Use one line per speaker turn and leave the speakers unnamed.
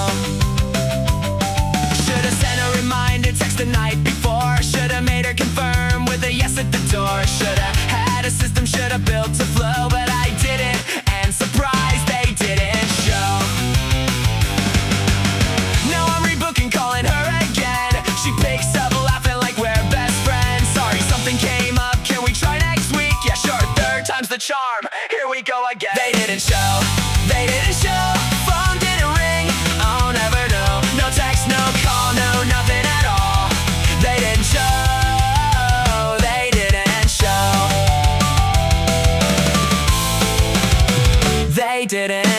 Should've sent a reminder text the night before. Should've made her confirm with a yes at the door. Should've had a system, should've built a flow, but I didn't, and surprised they didn't show. Now I'm rebooking, calling her again. She picks up laughing like we're best friends. Sorry, something came up, can we try next week? Yeah, sure, third time's the charm, here we go again. They didn't show, they didn't show. Phone didn't ring, I'll never know. No text, no call, no nothing at all. They didn't show, they didn't show. They didn't